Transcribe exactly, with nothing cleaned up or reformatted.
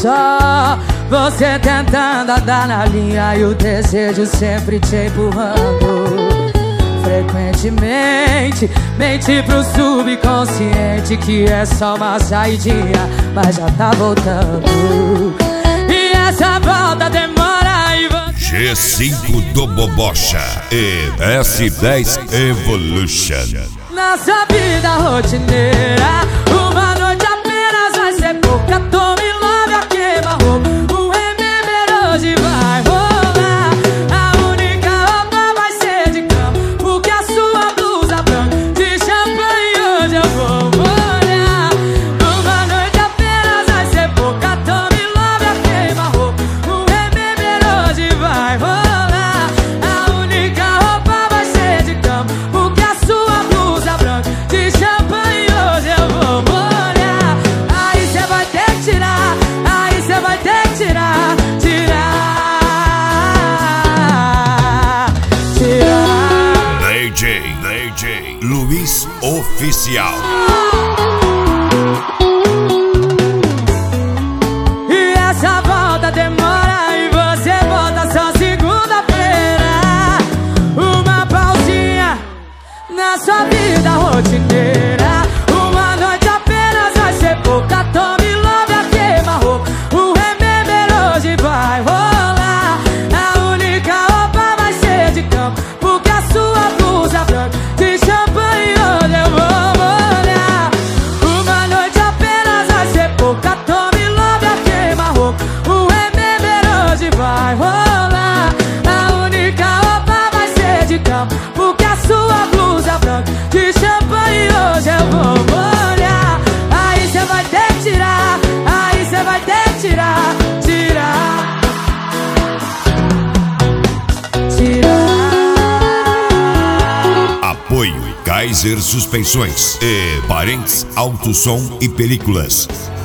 só você tentando andar na linha e o desejo sempre te empurrando. Frequentemente mente pro subconsciente que é só uma saidinha, mas já tá voltando. E essa volta demora e você... G cinco do Bobocha e S dez Evolution. Nossa vida rotineira, uma noite apenas vai ser pouca. Tome love a queima-roupa, o remember hoje vai rolar. A única roupa vai ser de cama, porque a sua blusa branca de champanhe hoje eu vou molhar. Uma noite apenas vai ser pouca. Tome love a queima-roupa, o remember hoje vai rolar. A única roupa vai ser de cama, porque a sua blusa branca de champanhe hoje eu vou molhar. Aí cê vai ter que tirar, aí cê vai ter que tirar, tirar, tirar. D J, D J Luiz Oficial. E essa volta demora e você volta só segunda-feira. Uma pausinha na sua vida rotineira, uma noite apenas vai ser pouca. Tome love a queima-roupa, o remember hoje vai rolar. A única roupa vai ser de campo, porque a sua blusa branca de champanhe hoje eu vou molhar. Uma noite apenas vai ser pouca. Tome love a queima-roupa, o remember hoje vai rolar. A única roupa vai ser de campo, porque a sua blusa branca de champanhe hoje eu vou molhar. Aí cê vai ter que tirar, aí cê vai ter que tirar, tirar, tirar. Apoio Kaiser Suspensões e Parentes Auto Som e Películas.